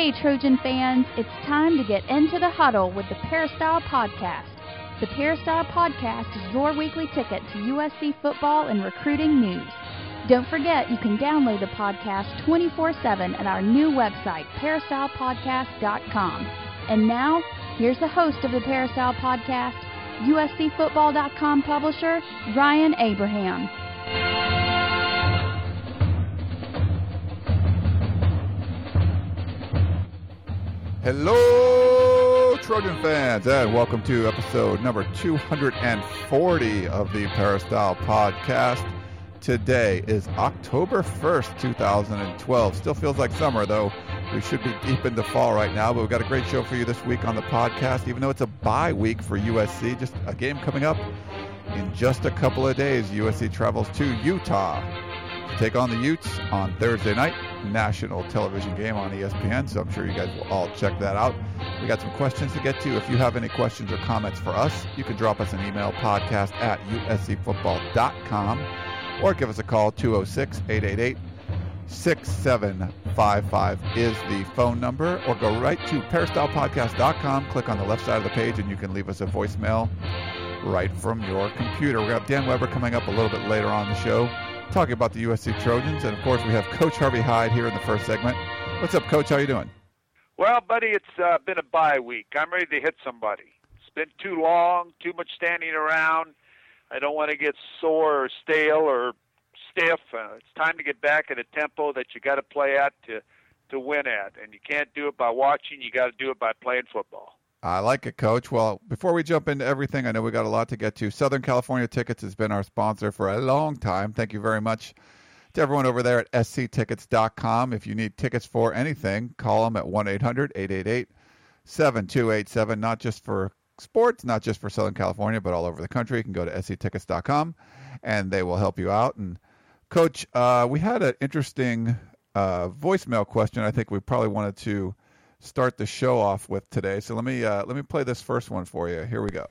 Hey, Trojan fans, it's time to get into the huddle with the Peristyle Podcast. The Peristyle Podcast is your weekly ticket to USC football and recruiting news. Don't forget, you can download the podcast 24/7 at our new website, peristylepodcast.com. And now, here's the host of the Peristyle Podcast, USCFootball.com publisher, Ryan Abraham. Hello, Trojan fans, and welcome to episode number 240 of the Peristyle Podcast. Today is October 1st, 2012. Still feels like summer, though. We should be deep into fall right now, but we've got a great show for you this week on the podcast, even though it's a bye week for USC. Just a game coming up in just a couple of days. USC travels to Utah to take on the Utes on Thursday night. National television game on ESPN, so I'm sure you guys will all check that out. We got some questions to get to. If you have any questions or comments for us, you can drop us an email, podcast@uscfootball.com, or give us a call, 206-888-6755 is the phone number, or go right to peristylepodcast.com, click on the left side of the page, and you can leave us a voicemail right from your computer. We're going to have Dan Weber coming up a little bit later on the show, talking about the USC Trojans, and of course we have Coach Harvey Hyde here in the first segment. What's up, Coach? How you doing? Well, buddy, it's been a bye week. I'm ready to hit somebody. It's been too long, too much standing around. I don't want to get sore or stale or stiff. It's time to get back at a tempo that you got to play at to win at, and you can't do it by watching. You got to do it by playing football. I like it, Coach. Well, before we jump into everything, I know we got a lot to get to. Southern California Tickets has been our sponsor for a long time. Thank you very much to everyone over there at sctickets.com. If you need tickets for anything, call them at 1-800-888-7287, not just for sports, not just for Southern California, but all over the country. You can go to sctickets.com, and they will help you out. And, Coach, we had an interesting voicemail question I think we probably wanted to start the show off with today. So let me play this first one for you. Here we go.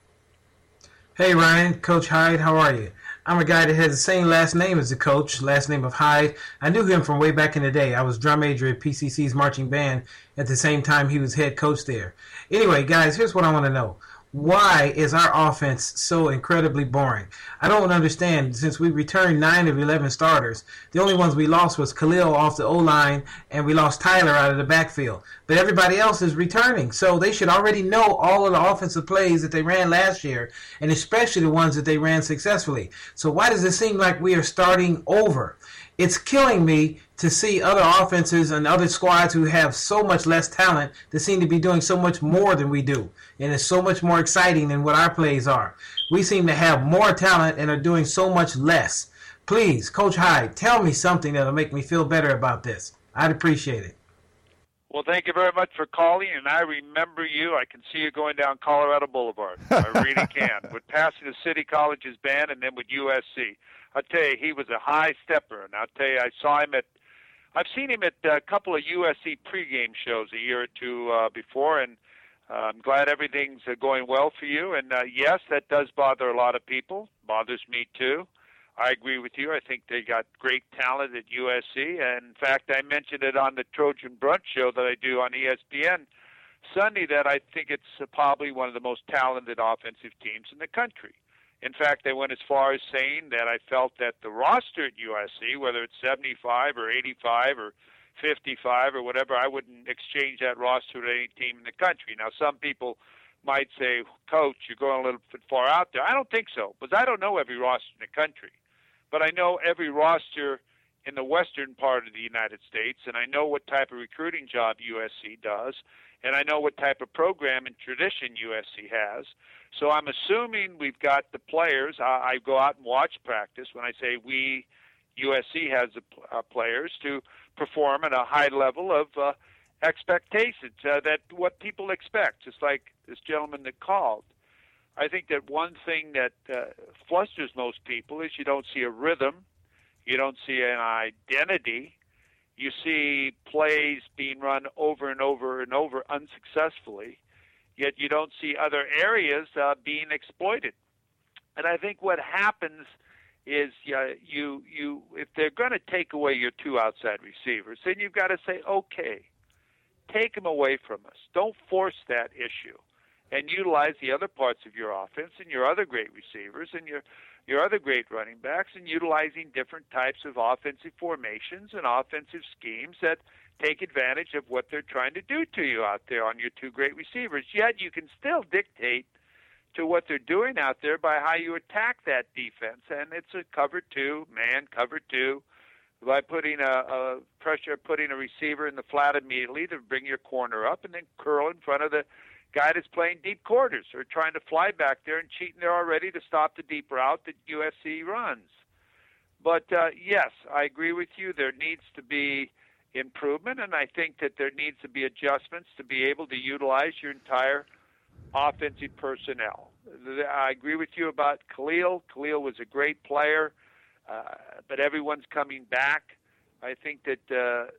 Hey Ryan, Coach Hyde, how are you? I'm a guy that has the same last name as the coach, last name of Hyde. I knew him from way back in the day. I was drum major at PCC's marching band at the same time he was head coach there. Anyway, guys, here's what I want to know. Why is our offense so incredibly boring? I don't understand. Since we returned 9 of 11 starters, the only ones we lost was Khalil off the O-line, and we lost Tyler out of the backfield. But everybody else is returning, so they should already know all of the offensive plays that they ran last year, and especially the ones that they ran successfully. So why does it seem like we are starting over? It's killing me to see other offenses and other squads who have so much less talent that seem to be doing so much more than we do. And it's so much more exciting than what our plays are. We seem to have more talent and are doing so much less. Please, Coach Hyde, tell me something that'll make me feel better about this. I'd appreciate it. Well, thank you very much for calling, and I remember you. I can see you going down Colorado Boulevard. I really can. With Pasadena City College's band and then with USC. I'll tell you, he was a high stepper, and I'll tell you, I've seen him at a couple of USC pregame shows a year or two before, and I'm glad everything's going well for you. And yes, that does bother a lot of people. Bothers me too. I agree with you. I think they got great talent at USC, and in fact, I mentioned it on the Trojan Brunch show that I do on ESPN Sunday that I think it's probably one of the most talented offensive teams in the country. In fact, I went as far as saying that I felt that the roster at USC, whether it's 75 or 85 or 55 or whatever, I wouldn't exchange that roster with any team in the country. Now, some people might say, Coach, you're going a little bit far out there. I don't think so, because I don't know every roster in the country. But I know every roster in the western part of the United States, and I know what type of recruiting job USC does, and I know what type of program and tradition USC has. So I'm assuming we've got the players. I go out and watch practice. When I say we, USC has the players to perform at a high level of expectations, that what people expect, just like this gentleman that called. I think that one thing that flusters most people is you don't see a rhythm, you don't see an identity, you see plays being run over and over and over unsuccessfully, yet you don't see other areas being exploited. And I think what happens is you if they're going to take away your two outside receivers, then you've got to say, okay, take them away from us. Don't force that issue, and utilize the other parts of your offense and your other great receivers and your other great running backs, and utilizing different types of offensive formations and offensive schemes that take advantage of what they're trying to do to you out there on your two great receivers. Yet you can still dictate to what they're doing out there by how you attack that defense. And it's a cover two, man, cover two, by putting a receiver in the flat immediately to bring your corner up and then curl in front of the guy that's playing deep quarters or trying to fly back there and cheating there already to stop the deep route that USC runs. But, yes, I agree with you. There needs to be improvement, and I think that there needs to be adjustments to be able to utilize your entire offensive personnel. I agree with you about Khalil. Khalil was a great player, but everyone's coming back. I think that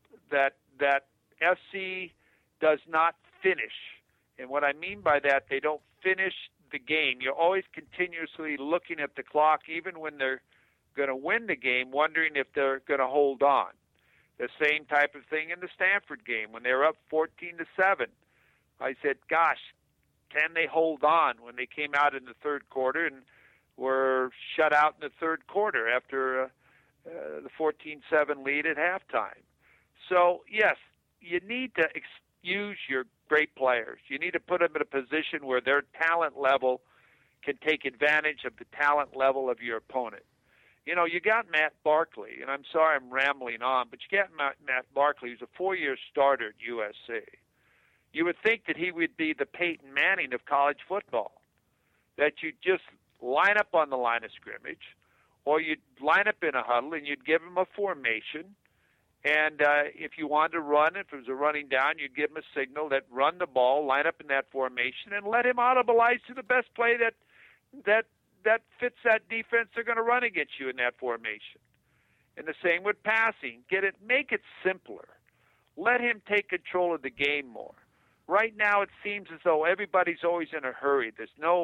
that SC does not finish. And what I mean by that, they don't finish the game. You're always continuously looking at the clock, even when they're going to win the game, wondering if they're going to hold on. The same type of thing in the Stanford game when they were up 14-7. I said, gosh, can they hold on when they came out in the third quarter and were shut out in the third quarter after the 14-7 lead at halftime? So, yes, you need to use your great players. You need to put them in a position where their talent level can take advantage of the talent level of your opponent. You know, you got Matt Barkley, and I'm sorry I'm rambling on, but you got Matt Barkley, who's a 4-year starter at USC. You would think that he would be the Peyton Manning of college football, that you'd just line up on the line of scrimmage, or you'd line up in a huddle and you'd give him a formation, and if you wanted to run, if it was a running down, you'd give him a signal that run the ball, line up in that formation, and let him audibilize to the best play that fits that defense they're going to run against you in that formation. And the same with passing. Make it simpler. Let him take control of the game more. Right now it seems as though everybody's always in a hurry. There's no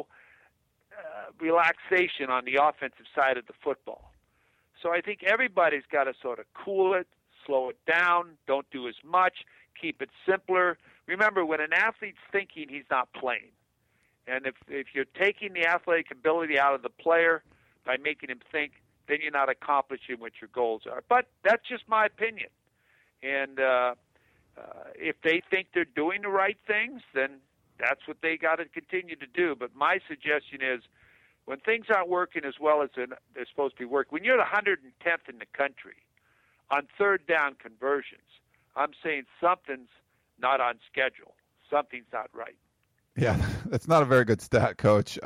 relaxation on the offensive side of the football. So I think everybody's got to sort of cool it, slow it down, don't do as much, keep it simpler. Remember, when an athlete's thinking, he's not playing. And if you're taking the athletic ability out of the player by making him think, then you're not accomplishing what your goals are. But that's just my opinion. And if they think they're doing the right things, then that's what they got to continue to do. But my suggestion is, when things aren't working as well as they're supposed to be working, when you're the 110th in the country on third down conversions, I'm saying something's not on schedule. Something's not right. Yeah, that's not a very good stat, Coach.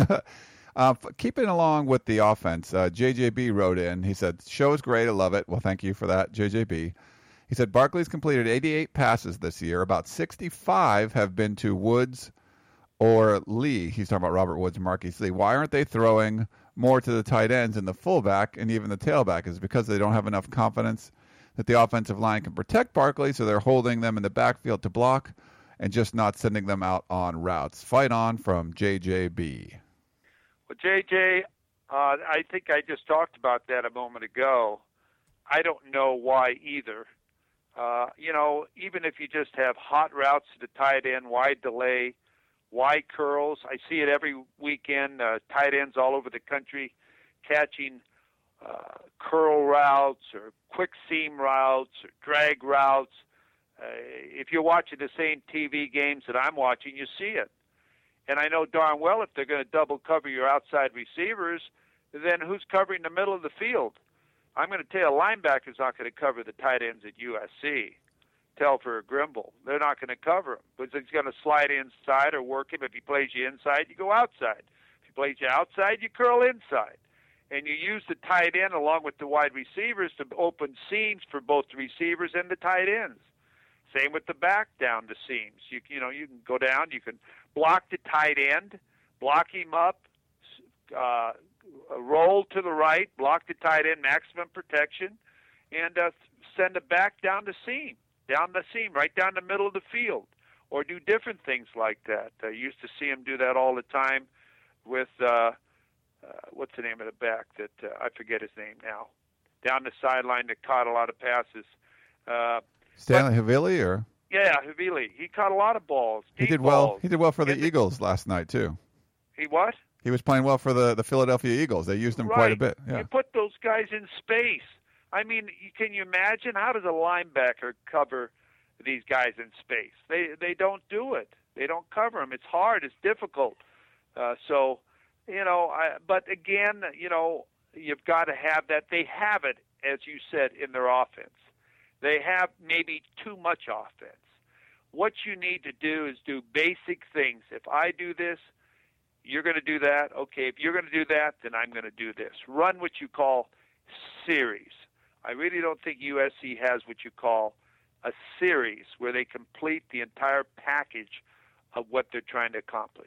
Keeping along with the offense, JJB wrote in. He said, show is great. I love it. Well, thank you for that, JJB. He said, Barkley's completed 88 passes this year. About 65 have been to Woods or Lee. He's talking about Robert Woods and Marquise Lee. Why aren't they throwing more to the tight ends and the fullback and even the tailback? Is it because they don't have enough confidence that the offensive line can protect Barkley, so they're holding them in the backfield to block and just not sending them out on routes? Fight on from JJB. Well, JJ, I think I just talked about that a moment ago. I don't know why either. Even if you just have hot routes to the tight end, wide delay, wide curls. I see it every weekend, tight ends all over the country catching curl routes or quick seam routes or drag routes. If you're watching the same TV games that I'm watching, you see it. And I know darn well if they're going to double cover your outside receivers, then who's covering the middle of the field? I'm going to tell you, a linebacker's not going to cover the tight ends at USC. Telfer or Grimble. They're not going to cover him. But he's going to slide inside or work him. If he plays you inside, you go outside. If he plays you outside, you curl inside. And you use the tight end along with the wide receivers to open seams for both the receivers and the tight ends. Same with the back down the seams. You can go down. You can block the tight end, block him up, roll to the right, block the tight end, maximum protection, and send it back down the seam, right down the middle of the field, or do different things like that. I used to see him do that all the time with, what's the name of the back that I forget his name now, down the sideline that caught a lot of passes. Stanley Havili, or? Yeah, Havili. He caught a lot of balls. He did well. He did well for the Eagles last night too. He what? He was playing well for the Philadelphia Eagles. They used him quite a bit. Yeah. You put those guys in space. I mean, can you imagine how does a linebacker cover these guys in space? They don't do it. They don't cover them. It's hard. It's difficult. But again, you've got to have that. They have it, as you said, in their offense. They have maybe too much offense. What you need to do is do basic things. If I do this, you're going to do that. Okay, if you're going to do that, then I'm going to do this. Run what you call series. I really don't think USC has what you call a series where they complete the entire package of what they're trying to accomplish.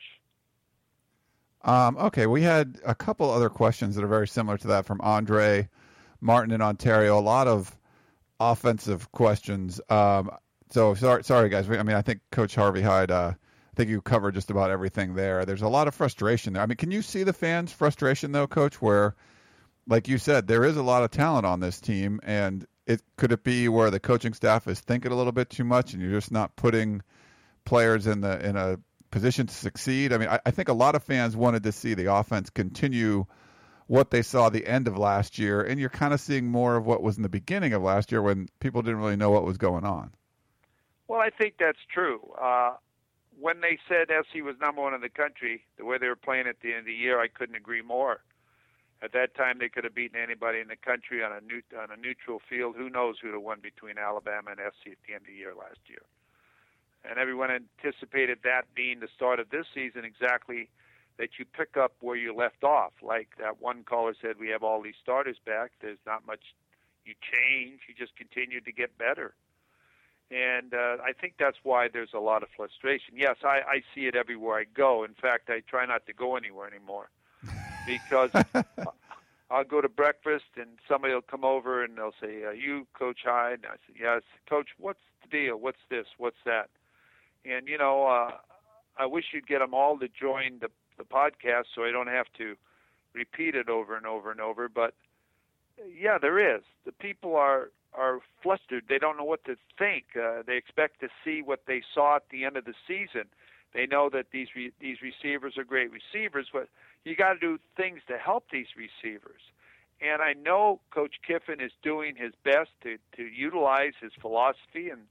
Okay, we had a couple other questions that are very similar to that from Andre Martin in Ontario. A lot of offensive questions. So sorry guys. I think Coach Harvey Hyde, I think you covered just about everything there. There's a lot of frustration there. I mean, can you see the fans' frustration though, Coach, where, like you said, there is a lot of talent on this team, and could it be where the coaching staff is thinking a little bit too much and you're just not putting players in a position to succeed? I mean, I think a lot of fans wanted to see the offense continue what they saw at the end of last year, and you're kind of seeing more of what was in the beginning of last year when people didn't really know what was going on. Well, I think that's true. When they said SC was number one in the country, the way they were playing at the end of the year, I couldn't agree more. At that time, they could have beaten anybody in the country on a neutral field. Who knows who'd have won between Alabama and SC at the end of the year last year. And everyone anticipated that being the start of this season, exactly that you pick up where you left off. Like that one caller said, we have all these starters back. There's not much you change. You just continue to get better. And I think that's why there's a lot of frustration. Yes, I see it everywhere I go. In fact, I try not to go anywhere anymore because I'll go to breakfast and somebody will come over and they'll say, "Are you Coach Hyde?" And I say, "Yes." "Coach, what's the deal? What's this? What's that?" And, I wish you'd get them all to join the podcast so I don't have to repeat it over and over and over. But, yeah, there is. The people are flustered. They don't know what to think. They expect to see what they saw at the end of the season. They know that these receivers are great receivers, but you got to do things to help these receivers. And I know Coach Kiffin is doing his best to utilize his philosophy, and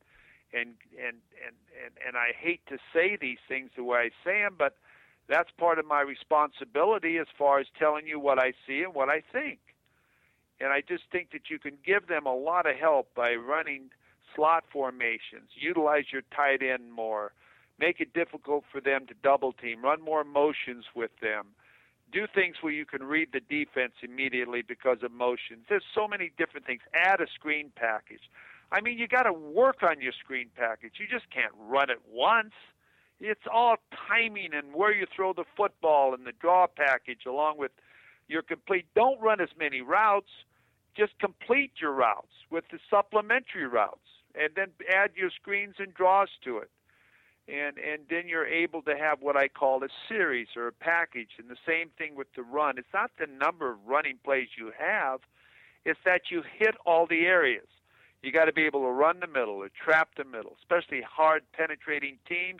I hate to say these things the way I say them, but that's part of my responsibility as far as telling you what I see and what I think. And I just think that you can give them a lot of help by running slot formations, utilize your tight end more, make it difficult for them to double team, run more motions with them, do things where you can read the defense immediately because of motions. There's so many different things. Add a screen package. I mean, you got to work on your screen package. You just can't run it once. It's all timing and where you throw the football and the draw package along with your complete. Don't run as many routes. Just complete your routes with the supplementary routes and then add your screens and draws to it. And then you're able to have what I call a series or a package. And the same thing with the run. It's not the number of running plays you have. It's that you hit all the areas. You got to be able to run the middle or trap the middle, especially hard penetrating teams.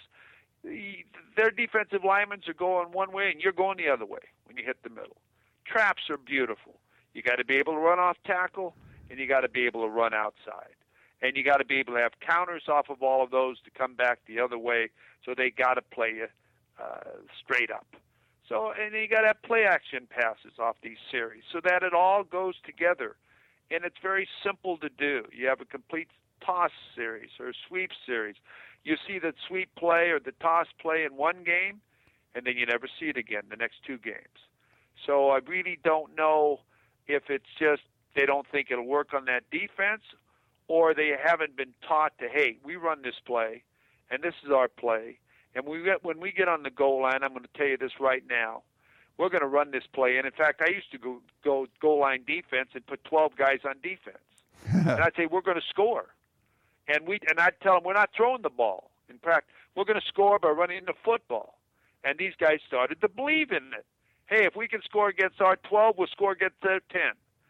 Their defensive linemen are going one way and you're going the other way when you hit the middle. Traps are beautiful. You got to be able to run off tackle and you got to be able to run outside. And you got to be able to have counters off of all of those to come back the other way. So they got to play you straight up. So, and you got to have play action passes off these series so that it all goes together. And it's very simple to do. You have a complete toss series or a sweep series. You see the sweep play or the toss play in one game, and then you never see it again the next two games. So I really don't know if it's just they don't think it'll work on that defense, or they haven't been taught to, hey, we run this play, and this is our play. And when we get on the goal line, I'm going to tell you this right now, we're going to run this play. And, in fact, I used to go goal line defense and put 12 guys on defense. And I'd say, we're going to score. And I'd tell them, we're not throwing the ball. In fact, we're going to score by running the football. And these guys started to believe in it. Hey, if we can score against our 12, we'll score against their 10.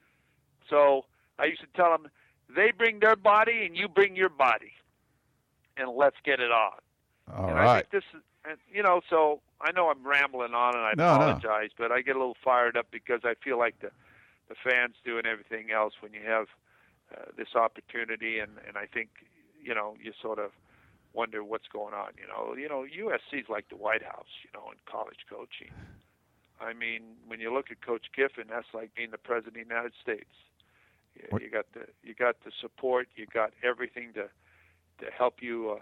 So I used to tell them, they bring their body and you bring your body. and let's get it on. All and right. I think this is, so I know I'm rambling on, and I apologize, but I get a little fired up because I feel like the fans doing everything else when you have this opportunity, and I think, you sort of wonder what's going on. USC's like the White House, in college coaching. I mean, when you look at Coach Kiffin, that's like being the President of the United States. You got the support, you got everything to help you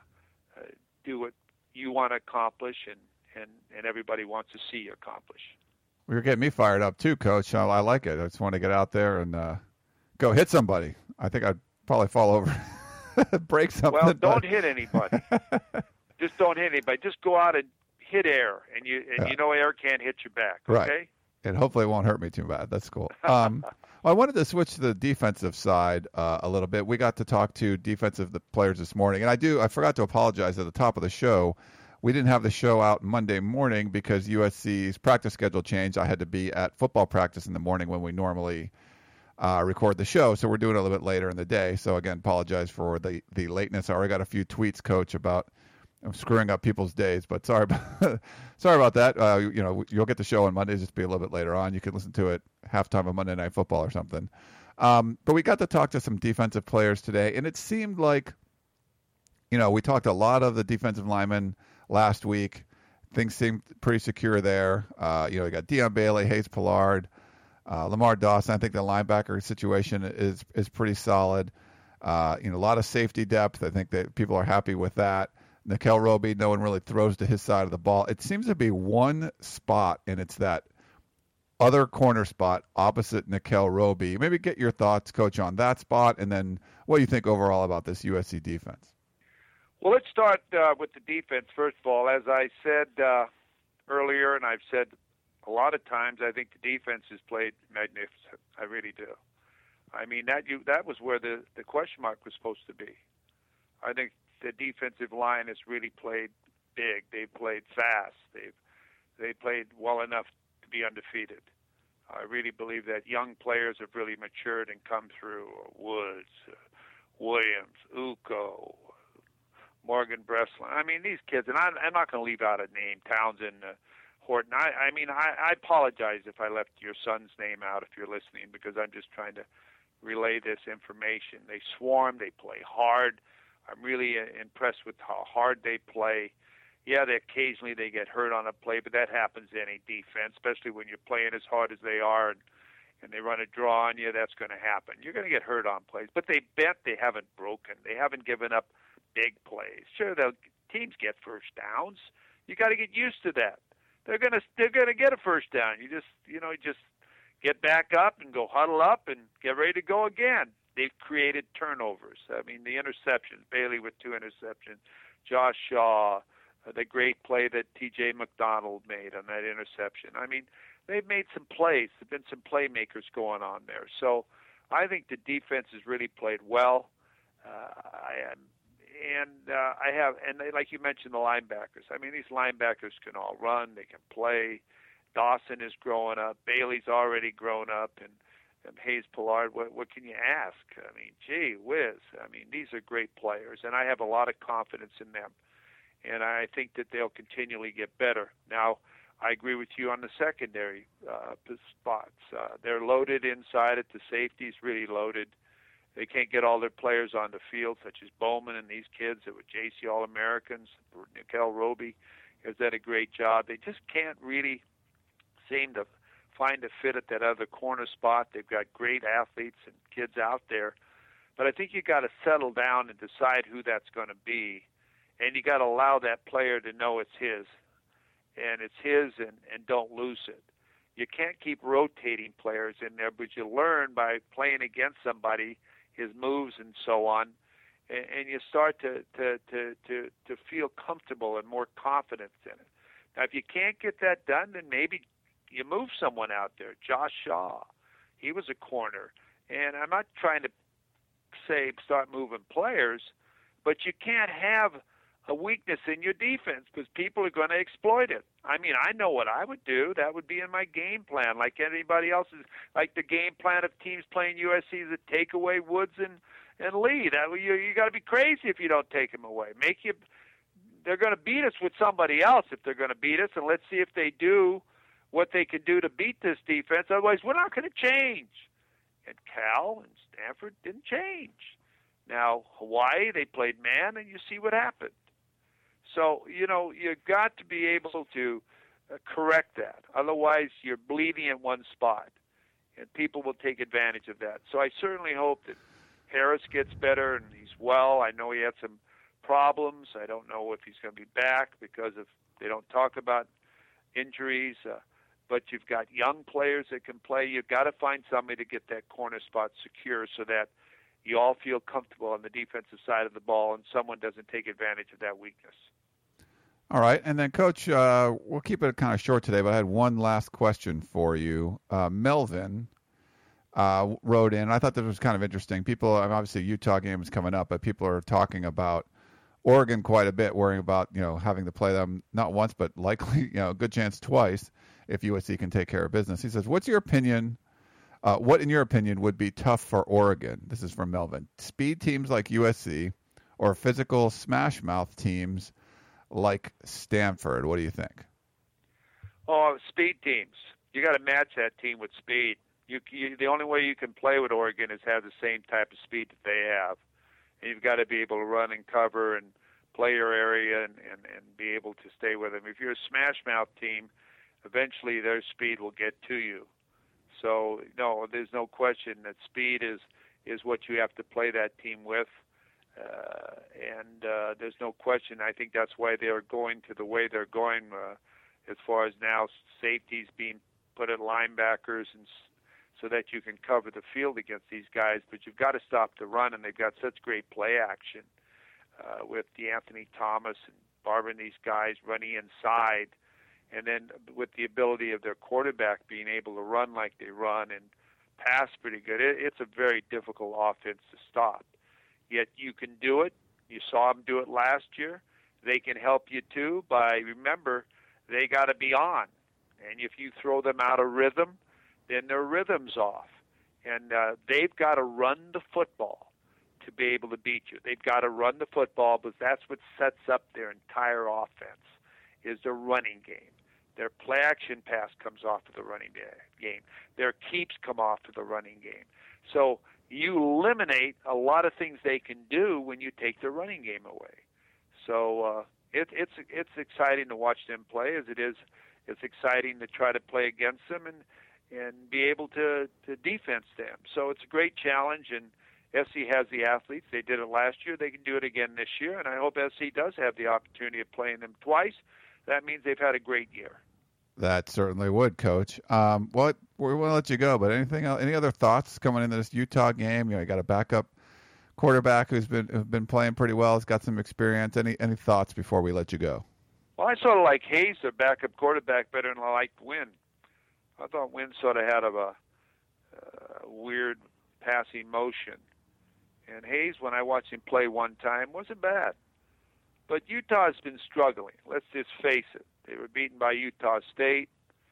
do what you want to accomplish, and everybody wants to see you accomplish. Well, you're getting me fired up too, Coach. I like it. I just want to get out there and go hit somebody. I think I'd probably fall over, break something. Well, don't hit anybody. Just don't hit anybody. Just go out and hit air, and you air can't hit your back. Okay. Right. And hopefully it won't hurt me too bad. That's cool. I wanted to switch to the defensive side a little bit. We got to talk to defensive players this morning, and I forgot to apologize at the top of the show. We didn't have the show out Monday morning because USC's practice schedule changed. I had to be at football practice in the morning when we normally record the show, so we're doing it a little bit later in the day. So again, apologize for the lateness. I already got a few tweets, Coach, about screwing up people's days, but sorry about that. You'll get the show on Mondays, just be a little bit later on. You can listen to it halftime of Monday Night Football or something. But we got to talk to some defensive players today, and it seemed like, we talked a lot of the defensive linemen last week. Things seemed pretty secure there. You got Deion Bailey, Hayes Pollard, Lamar Dawson. I think the linebacker situation is pretty solid. A lot of safety depth. I think that people are happy with that. Nickel Roby, no one really throws to his side of the ball. It seems to be one spot, and it's that other corner spot opposite Nickel Roby. Maybe get your thoughts, Coach, on that spot, and then what do you think overall about this USC defense? Well, let's start with the defense, first of all. As I said earlier, and I've said a lot of times, I think the defense has played magnificent. I really do. I mean, that was where the question mark was supposed to be. I think the defensive line has really played big. They've played fast. They played well enough to be undefeated. I really believe that young players have really matured and come through. Woods, Williams, Uko, Morgan Breslin. I mean, these kids, and I'm not going to leave out a name, Townsend, Horton. I apologize if I left your son's name out if you're listening, because I'm just trying to relay this information. They swarm. They play hard. I'm really impressed with how hard they play. Yeah, occasionally they get hurt on a play, but that happens to any defense, especially when you're playing as hard as they are and they run a draw on you. That's going to happen. You're going to get hurt on plays, but they haven't broken. They haven't given up big plays. Sure, teams get first downs. You got to get used to that. They're going to get a first down. You just get back up and go huddle up and get ready to go again. They've created turnovers. I mean, the interceptions, Bailey with 2 interceptions, Josh Shaw, the great play that T.J. McDonald made on that interception. I mean, they've made some plays. There have been some playmakers going on there. So I think the defense has really played well. Like you mentioned, the linebackers. I mean, these linebackers can all run. They can play. Dawson is growing up. Bailey's already grown up. And Hayes Pollard, what can you ask? I mean, gee whiz. I mean, these are great players, and I have a lot of confidence in them. And I think that they'll continually get better. Now, I agree with you on the secondary spots. They're loaded inside at the safeties, really loaded. They can't get all their players on the field, such as Bowman and these kids that were JC All-Americans. Nickel Roby has done a great job. They just can't really seem to find a fit at that other corner spot. They've got great athletes and kids out there. But I think you got to settle down and decide who that's going to be. And you got to allow that player to know it's his. And it's his, and don't lose it. You can't keep rotating players in there, but you learn by playing against somebody, his moves and so on, and you start to feel comfortable and more confidence in it. Now, if you can't get that done, then maybe you move someone out there. Josh Shaw, he was a corner. And I'm not trying to say start moving players, but you can't have a weakness in your defense because people are going to exploit it. I mean, I know what I would do. That would be in my game plan, like anybody else's. Like the game plan of teams playing USC is to take away Woods and and lead. You got to be crazy if you don't take them away. They're going to beat us with somebody else if they're going to beat us, and let's see if they do what they can do to beat this defense. Otherwise, we're not going to change. And Cal and Stanford didn't change. Now, Hawaii, they played man, and you see what happened. So, you've got to be able to correct that. Otherwise, you're bleeding at one spot, and people will take advantage of that. So I certainly hope that Harris gets better and he's well. I know he had some problems. I don't know if he's going to be back because they don't talk about injuries. But you've got young players that can play. You've got to find somebody to get that corner spot secure so that you all feel comfortable on the defensive side of the ball and someone doesn't take advantage of that weakness. All right. And then, Coach, we'll keep it kind of short today, but I had one last question for you. Melvin wrote in. I thought this was kind of interesting. People, obviously, Utah game is coming up, but people are talking about Oregon quite a bit, worrying about, having to play them not once, but likely, a good chance twice if USC can take care of business. He says, what's your opinion? What, in your opinion, would be tough for Oregon? This is from Melvin. Speed teams like USC or physical smash mouth teams like Stanford? What do you think? Oh, speed teams. You got to match that team with speed. The only way you can play with Oregon is have the same type of speed that they have. And you've got to be able to run and cover and play your area and be able to stay with them. If you're a smash mouth team, eventually their speed will get to you. So, no, there's no question that speed is what you have to play that team with. And there's no question. I think that's why they're going to the way they're going as far as now safeties being put at linebackers and so that you can cover the field against these guys. But you've got to stop the run, and they've got such great play action with DeAnthony Thomas and Barber and these guys running inside. And then with the ability of their quarterback being able to run like they run and pass pretty good, it's a very difficult offense to stop. Yet you can do it. You saw them do it last year. They can help you too remember, they got to be on. And if you throw them out of rhythm, then their rhythm's off. And they've got to run the football to be able to beat you. They've got to run the football because that's what sets up their entire offense is the running game. Their play-action pass comes off of the running game. Their keeps come off of the running game. So you eliminate a lot of things they can do when you take their running game away. So it's exciting to watch them play as it is. It's exciting to try to play against them and be able to defense them. So it's a great challenge, and SC has the athletes. They did it last year. They can do it again this year, and I hope SC does have the opportunity of playing them twice. That means they've had a great year. That certainly would, Coach. Well, we want to let you go, but anything else, any other thoughts coming into this Utah game? You got a backup quarterback who's been playing pretty well, has got some experience. Any thoughts before we let you go? Well, I sort of like Hayes, their backup quarterback, better than I liked Wynn. I thought Wynn sort of had a weird passing motion. And Hayes, when I watched him play one time, wasn't bad. But Utah's been struggling. Let's just face it. They were beaten by Utah State.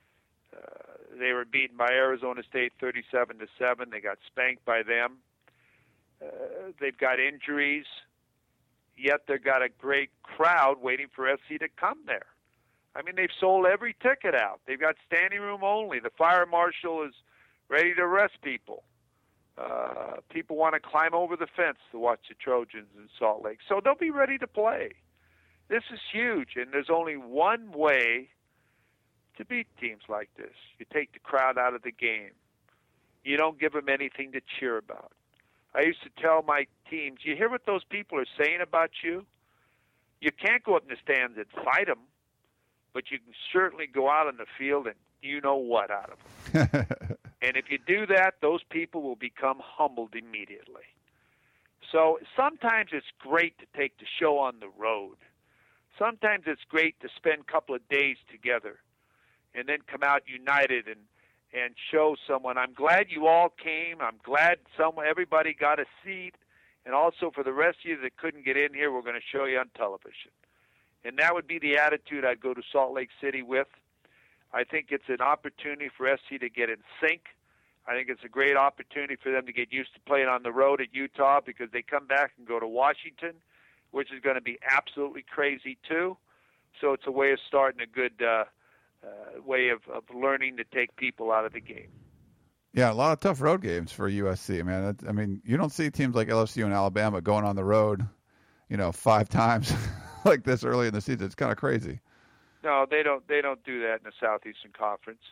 They were beaten by Arizona State 37-7. They got spanked by them. They've got injuries. Yet they've got a great crowd waiting for SC to come there. I mean, they've sold every ticket out. They've got standing room only. The fire marshal is ready to arrest people. People want to climb over the fence to watch the Trojans in Salt Lake. So they'll be ready to play. This is huge, and there's only one way to beat teams like this. You take the crowd out of the game. You don't give them anything to cheer about. I used to tell my teams, you hear what those people are saying about you? You can't go up in the stands and fight them, but you can certainly go out on the field and you know what out of them. And if you do that, those people will become humbled immediately. So sometimes it's great to take the show on the road. Sometimes it's great to spend a couple of days together and then come out united and show someone, I'm glad you all came. I'm glad everybody got a seat. And also for the rest of you that couldn't get in here, we're going to show you on television. And that would be the attitude I'd go to Salt Lake City with. I think it's an opportunity for SC to get in sync. I think it's a great opportunity for them to get used to playing on the road at Utah, because they come back and go to Washington, which is going to be absolutely crazy too. So it's a way of starting a good way of learning to take people out of the game. Yeah, a lot of tough road games for USC, man. I mean, you don't see teams like LSU and Alabama going on the road, 5 times like this early in the season. It's kind of crazy. No, they don't do that in the Southeastern Conference,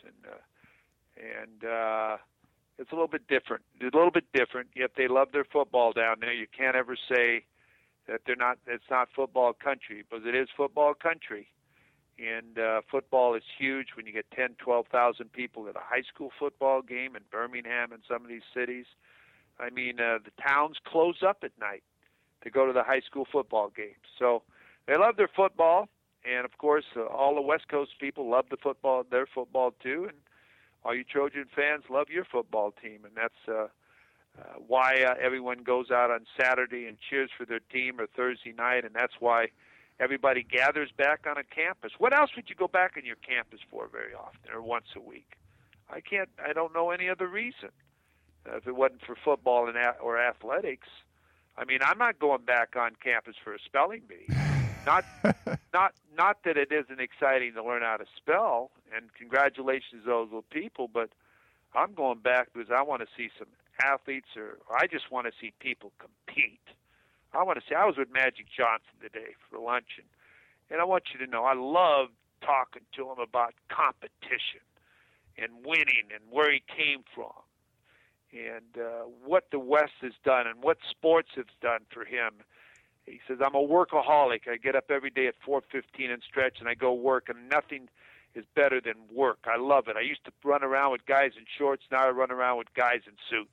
and it's a little bit different. Yet they love their football down there. You can't ever say that it's not football country, because it is football country. And football is huge when you get 10, 12,000 people at a high school football game in Birmingham and some of these cities. I mean, the towns close up at night to go to the high school football games. So they love their football, and of course, all the West Coast people love their football too, and all you Trojan fans love your football team, and that's why everyone goes out on Saturday and cheers for their team, or Thursday night, and that's why everybody gathers back on a campus. What else would you go back on your campus for very often, or once a week? I don't know any other reason. If it wasn't for football or athletics, I mean, I'm not going back on campus for a spelling bee. Not that it isn't exciting to learn how to spell, and congratulations to those little people, but I'm going back because I want to see some athletes, or I just want to see people compete. I was with Magic Johnson today for lunch, and I want you to know I love talking to him about competition and winning and where he came from, and what the West has done and what sports have done for him. He says, I'm a workaholic. I get up every day at 4:15 and stretch, and I go work, and nothing is better than work. I love it. I used to run around with guys in shorts. Now I run around with guys in suits.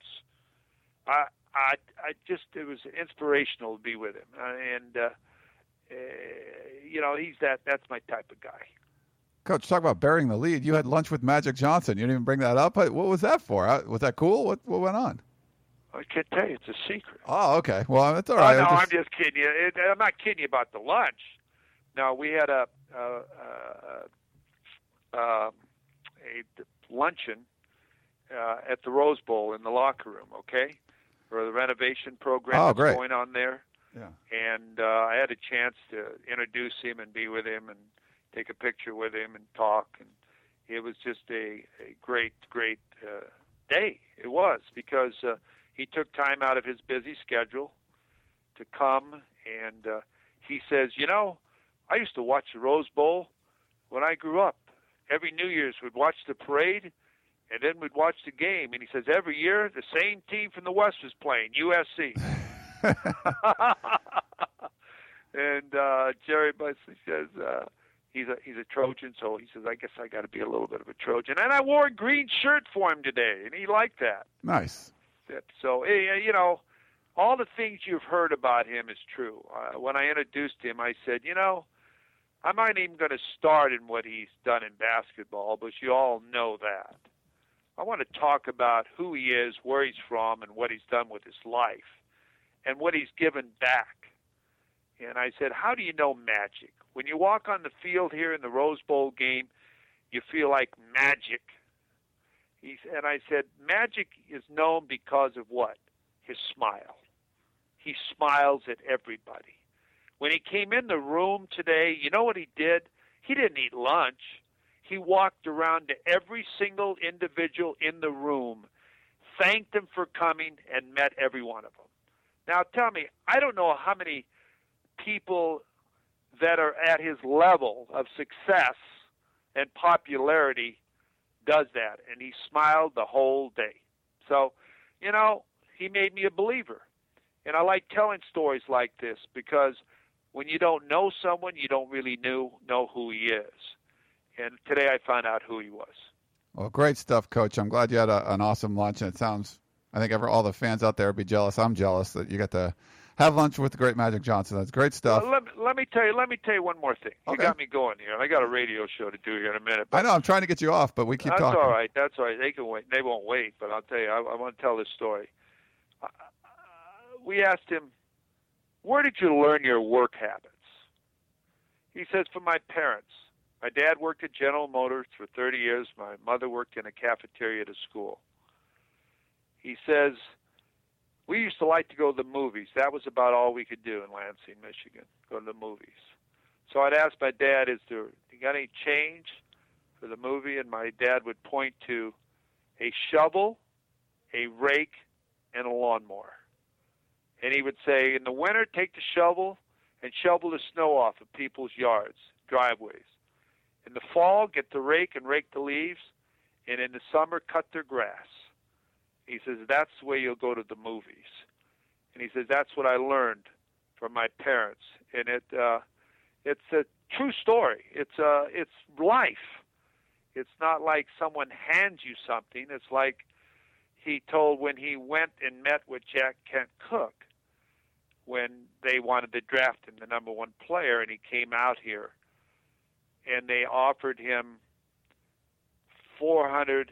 It was inspirational to be with him. That's my type of guy. Coach, talk about burying the lead. You had lunch with Magic Johnson. You didn't even bring that up. What was that for? Was that cool? What went on? I can't tell you. It's a secret. Oh, okay. Well, that's all right. No, I'm just kidding you. I'm not kidding you about the lunch. No, we had a luncheon at the Rose Bowl in the locker room, okay, for the renovation program that's going on there. Yeah. And I had a chance to introduce him and be with him and take a picture with him and talk. And it was just a great day. It was, because he took time out of his busy schedule to come, and he says, I used to watch the Rose Bowl when I grew up. Every New Year's we'd watch the parade, and then we'd watch the game. And he says every year the same team from the West was playing, USC. And Jerry Bussey says he's a Trojan, so he says, I guess I got to be a little bit of a Trojan. And I wore a green shirt for him today, and he liked that. Nice. So, all the things you've heard about him is true. When I introduced him, I said, I'm not even going to start in what he's done in basketball, but you all know that. I want to talk about who he is, where he's from, and what he's done with his life, and what he's given back. And I said, how do you know Magic? When you walk on the field here in the Rose Bowl game, you feel like magic. And I said, Magic is known because of what? His smile. He smiles at everybody. When he came in the room today, you know what he did? He didn't eat lunch. He walked around to every single individual in the room, thanked them for coming, and met every one of them. Now tell me, I don't know how many people that are at his level of success and popularity does that, and he smiled the whole day. So, he made me a believer. And I like telling stories like this, because when you don't know someone, you don't really know who he is. And today I found out who he was. Well, great stuff, Coach. I'm glad you had an awesome lunch, and it sounds, I think all the fans out there would be jealous. I'm jealous that you got to have lunch with the great Magic Johnson. That's great stuff. Well, let me tell you one more thing. Okay. You got me going here. I got a radio show to do here in a minute. I know. I'm trying to get you off, but we keep talking. That's all right. They can wait. They won't wait. But I'll tell you, I want to tell this story. We asked him, where did you learn your work habits? He says, from my parents. My dad worked at General Motors for 30 years. My mother worked in a cafeteria at a school. He says, we used to like to go to the movies. That was about all we could do in Lansing, Michigan, go to the movies. So I'd ask my dad, you got any change for the movie? And my dad would point to a shovel, a rake, and a lawnmower. And he would say, in the winter, take the shovel and shovel the snow off of people's yards, driveways. In the fall, get the rake and rake the leaves. And in the summer, cut their grass. He says, that's the way you'll go to the movies. And he says, that's what I learned from my parents. And it's a true story. It's life. It's not like someone hands you something. It's like he told when he went and met with Jack Kent Cooke when they wanted to draft him, the number one player, and he came out here. And they offered him $400,000.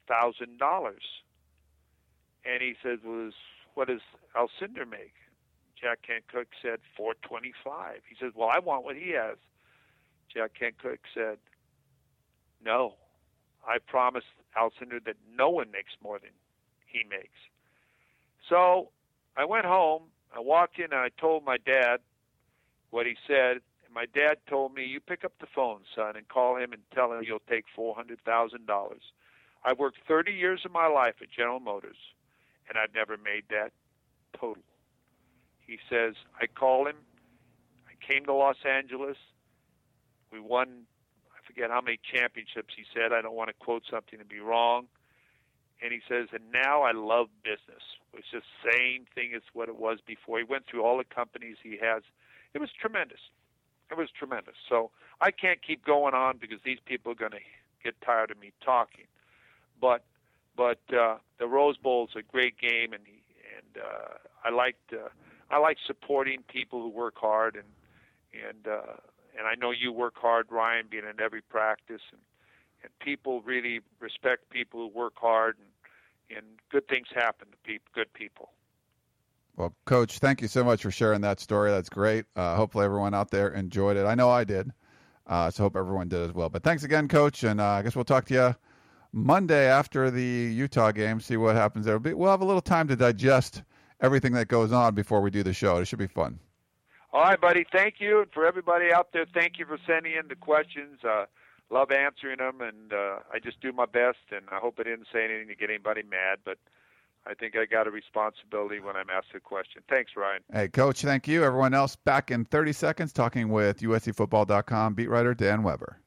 And he said, what does Alcindor make? Jack Kent Cooke said, $425. He says, well, I want what he has. Jack Kent Cooke said, no, I promised Alcindor that no one makes more than he makes. So I went home, I walked in, and I told my dad what he said. And my dad told me, you pick up the phone, son, and call him and tell him you'll take $400,000. I've worked 30 years of my life at General Motors, and I've never made that total. He says, I called him. I came to Los Angeles. We won, I forget how many championships he said. I don't want to quote something and be wrong. And he says, and now I love business. It's just the same thing as what it was before. He went through all the companies he has. It was tremendous. It was tremendous. So I can't keep going on because these people are going to get tired of me talking. But the Rose Bowl is a great game, and I like supporting people who work hard, and I know you work hard, Ryan, being in every practice, and people really respect people who work hard, and good things happen to good people. Well, Coach, thank you so much for sharing that story. That's great. Hopefully everyone out there enjoyed it. I know I did, so hope everyone did as well. But thanks again, Coach, and I guess we'll talk to you Monday after the Utah game, see what happens there. We'll have a little time to digest everything that goes on before we do the show. It should be fun. All right, buddy. Thank you. And for everybody out there, thank you for sending in the questions. Love answering them, and I just do my best, and I hope I didn't say anything to get anybody mad, but I think I got a responsibility when I'm asked a question. Thanks, Ryan. Hey, Coach, thank you. Everyone else, back in 30 seconds, talking with USCFootball.com beat writer Dan Weber.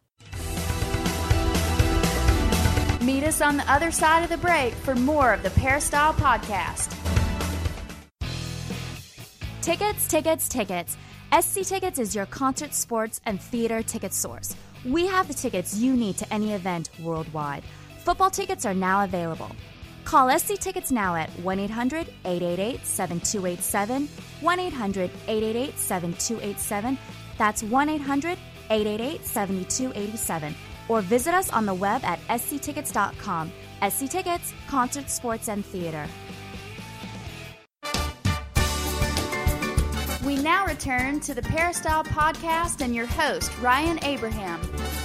Meet us on the other side of the break for more of the Peristyle Podcast. Tickets. SC Tickets is your concert, sports, and theater ticket source. We have the tickets you need to any event worldwide. Football tickets are now available. Call SC Tickets now at 1-800-888-7287, 1-800-888-7287. That's 1-800-888-7287. Or visit us on the web at sctickets.com. SC Tickets, concert, sports, and theater. We now return to the Peristyle Podcast and your host, Ryan Abraham.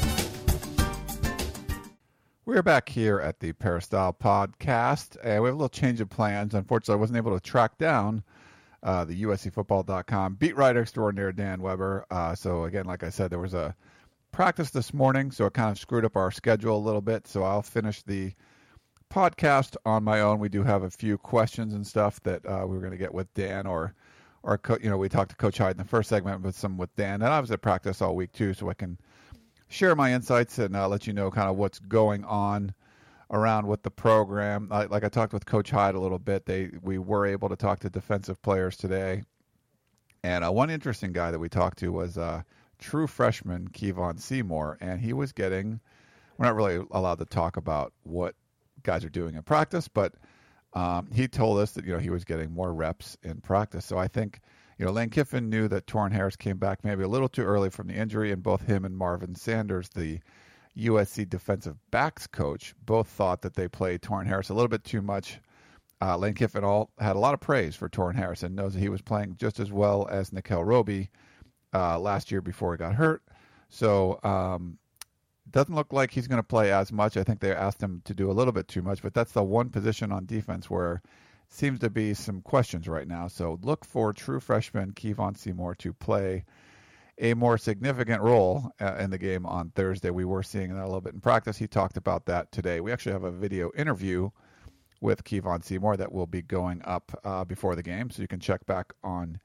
We're back here at the Peristyle Podcast, and we have a little change of plans. Unfortunately, I wasn't able to track down the USCFootball.com beat writer extraordinaire Dan Weber. So again, like I said, there was a practice this morning, so it kind of screwed up our schedule a little bit. So I'll finish the podcast on my own. We do have a few questions and stuff that we were going to get with Dan, or we talked to Coach Hyde in the first segment, but some with Dan. And I was at practice all week too, so I can share my insights and let you know kind of what's going on around with the program. Like I talked with Coach Hyde a little bit. We were able to talk to defensive players today, and one interesting guy that we talked to was true freshman Kevon Seymour, and he was getting, we're not really allowed to talk about what guys are doing in practice, but he told us that, he was getting more reps in practice. So I think, Lane Kiffin knew that Torrin Harris came back maybe a little too early from the injury, and both him and Marvin Sanders, the USC defensive backs coach, both thought that they played Torrin Harris a little bit too much. Lane Kiffin had a lot of praise for Torrin Harris and knows that he was playing just as well as Nickel Roby last year before he got hurt. So doesn't look like he's going to play as much. I think they asked him to do a little bit too much, but that's the one position on defense where seems to be some questions right now. So look for true freshman Kevon Seymour to play a more significant role in the game on Thursday. We were seeing that a little bit in practice. He talked about that today. We actually have a video interview with Kevon Seymour that will be going up before the game, so you can check back on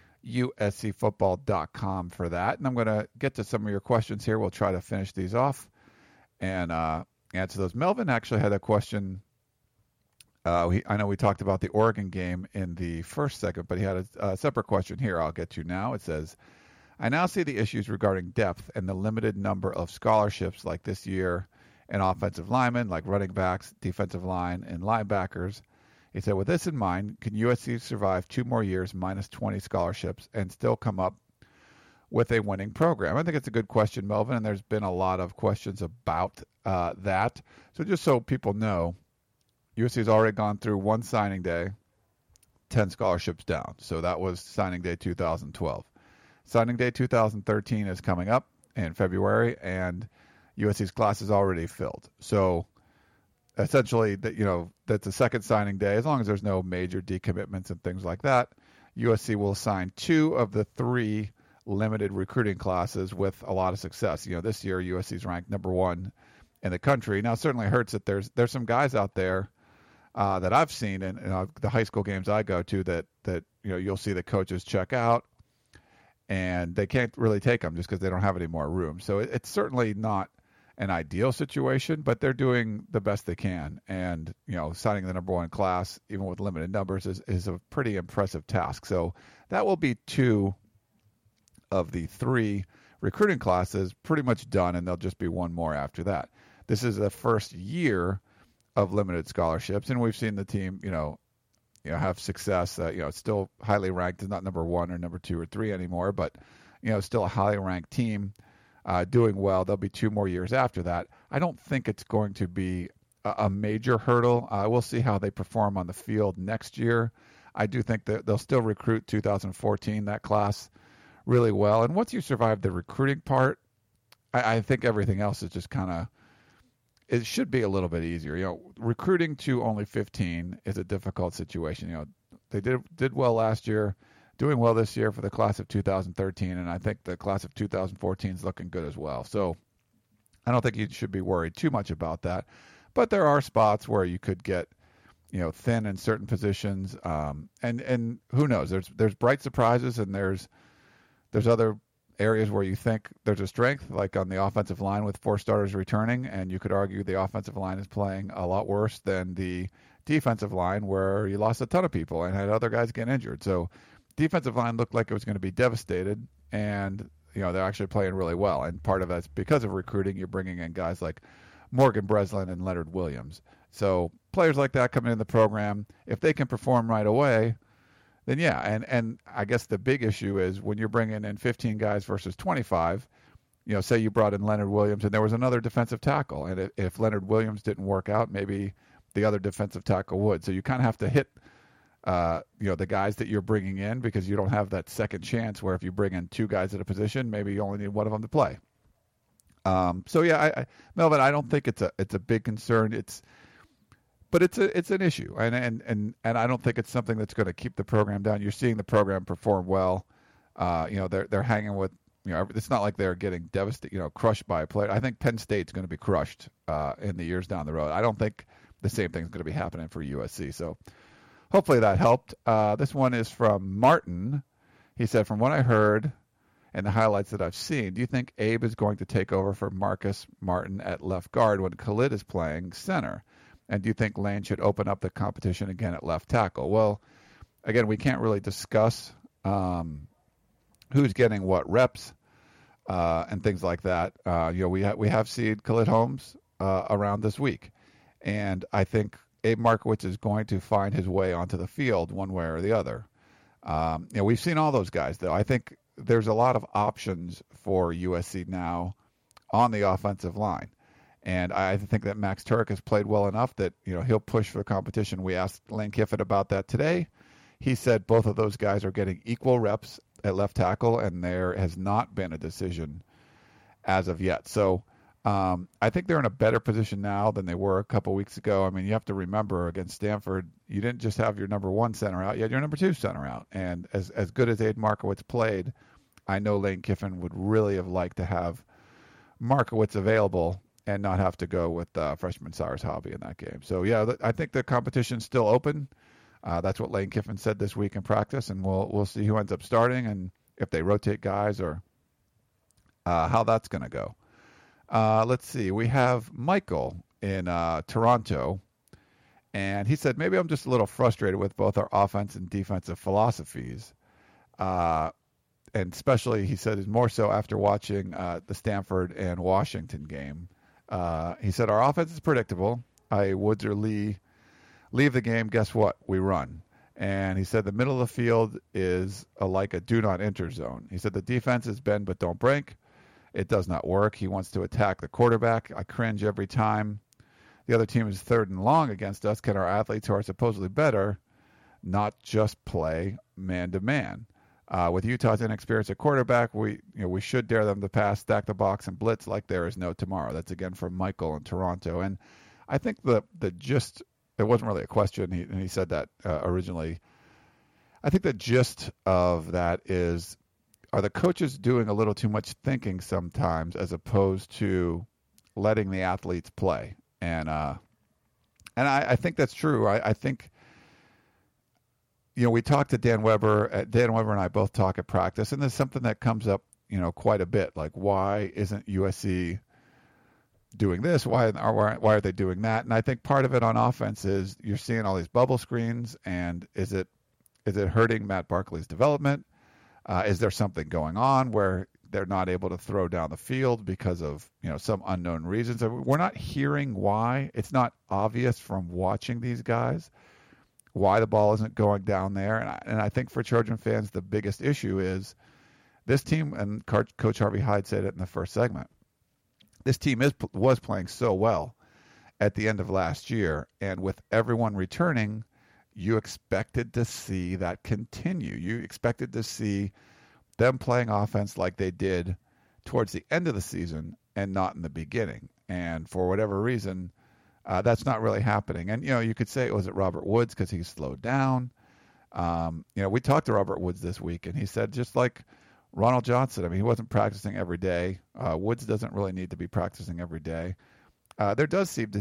uscfootball.com for that. And I'm going to get to some of your questions here. We'll try to finish these off and answer those. Melvin actually had a question. I know we talked about the Oregon game in the first segment, but he had a separate question here I'll get to now. It says, I now see the issues regarding depth and the limited number of scholarships like this year and offensive linemen, like running backs, defensive line, and linebackers. He said, with this in mind, can USC survive 2 more years minus 20 scholarships and still come up with a winning program? I think it's a good question, Melvin, and there's been a lot of questions about that. So just so people know, USC has already gone through one signing day, 10 scholarships down. So that was signing day 2012. Signing day 2013 is coming up in February, and USC's class is already filled. So essentially, that's a second signing day. As long as there's no major decommitments and things like that, USC will sign 2 of the 3 limited recruiting classes with a lot of success. This year USC's ranked number 1 in the country. Now, it certainly hurts that there's some guys out there that I've seen in the high school games I go to that you'll see the coaches check out, and they can't really take them just because they don't have any more room. So it's certainly not an ideal situation, but they're doing the best they can. And, signing the number 1 class, even with limited numbers, is a pretty impressive task. So that will be 2 of the 3 recruiting classes pretty much done, and there'll just be 1 more after that. This is the first year of limited scholarships, and we've seen the team, have success. It's still highly ranked. It's not number 1 or number 2 or 3 anymore, but still a highly ranked team doing well. There'll be 2 more years after that. I don't think it's going to be a major hurdle. We'll see how they perform on the field next year. I do think that they'll still recruit 2014, that class, really well. And once you survive the recruiting part, I think everything else is just kind of, it should be a little bit easier. Recruiting to only 15 is a difficult situation. They did well last year, doing well this year for the class of 2013, and I think the class of 2014 is looking good as well. So I don't think you should be worried too much about that. But there are spots where you could get, thin in certain positions, and who knows? There's bright surprises, and there's other areas where you think there's a strength, like on the offensive line with 4 starters returning, and you could argue the offensive line is playing a lot worse than the defensive line, where you lost a ton of people and had other guys get injured. So defensive line looked like it was going to be devastated, and they're actually playing really well. And part of that's because of recruiting. You're bringing in guys like Morgan Breslin and Leonard Williams. So players like that coming in the program, if they can perform right away, then yeah. And I guess the big issue is when you're bringing in 15 guys versus 25, say you brought in Leonard Williams and there was another defensive tackle, and if Leonard Williams didn't work out, maybe the other defensive tackle would. So you kind of have to hit the guys that you're bringing in, because you don't have that second chance where if you bring in 2 guys at a position, maybe you only need one of them to play. So yeah, Melvin, I don't think it's a big concern. But it's an issue, and I don't think it's something that's going to keep the program down. You're seeing the program perform well. They're hanging with, it's not like they're getting devastated, crushed by a player. I think Penn State's going to be crushed in the years down the road. I don't think the same thing's going to be happening for USC. So hopefully that helped. This one is from Martin. He said, from what I heard and the highlights that I've seen, do you think Abe is going to take over for Marcus Martin at left guard when Khalid is playing center? And do you think Lane should open up the competition again at left tackle? Well, again, we can't really discuss who's getting what reps and things like that. We have seen Khalid Holmes around this week, and I think Abe Markowitz is going to find his way onto the field one way or the other. We've seen all those guys, though. I think there's a lot of options for USC now on the offensive line. And I think that Max Turk has played well enough that, he'll push for the competition. We asked Lane Kiffin about that today. He said both of those guys are getting equal reps at left tackle, and there has not been a decision as of yet. So I think they're in a better position now than they were a couple weeks ago. I mean, you have to remember against Stanford, you didn't just have your number one center out, you had your number two center out. And as good as Aiden Markowitz played, I know Lane Kiffin would really have liked to have Markowitz available and not have to go with freshman Cyrus Hobby in that game. So, yeah, I think the competition's still open. That's what Lane Kiffin said this week in practice, and we'll see who ends up starting and if they rotate guys or how that's going to go. Let's see. We have Michael in Toronto, and he said, maybe I'm just a little frustrated with both our offense and defensive philosophies. And especially, he said, is more so after watching the Stanford and Washington game. He said, our offense is predictable. Woods or Lee leave the game, guess what? We run. And he said the middle of the field is like a do-not-enter zone. He said the defense is bend but don't break. It does not work. He wants to attack the quarterback. I cringe every time. The other team is 3rd and long against us. Can our athletes, who are supposedly better, not just play man-to-man? With Utah's inexperienced at quarterback, we should dare them to pass, stack the box, and blitz like there is no tomorrow. That's again from Michael in Toronto. And I think the gist, it wasn't really a question, he said that originally. I think the gist of that is, are the coaches doing a little too much thinking sometimes as opposed to letting the athletes play? And I think that's true. I think, we talked to Dan Weber. Dan Weber and I both talk at practice, and there's something that comes up, quite a bit. Like, why isn't USC doing this? Why are they doing that? And I think part of it on offense is you're seeing all these bubble screens, and is it hurting Matt Barkley's development? Is there something going on where they're not able to throw down the field because of some unknown reasons? We're not hearing why. It's not obvious from watching these guys why the ball isn't going down there. And I think for Trojan fans, the biggest issue is this team, and Coach Harvey Hyde said it in the first segment, this team was playing so well at the end of last year, and with everyone returning, you expected to see that continue. You expected to see them playing offense like they did towards the end of the season and not in the beginning. And for whatever reason, that's not really happening. And, you could say, was it Robert Woods because he slowed down? We talked to Robert Woods this week, and he said, just like Ronald Johnson, I mean, he wasn't practicing every day. Woods doesn't really need to be practicing every day. There does seem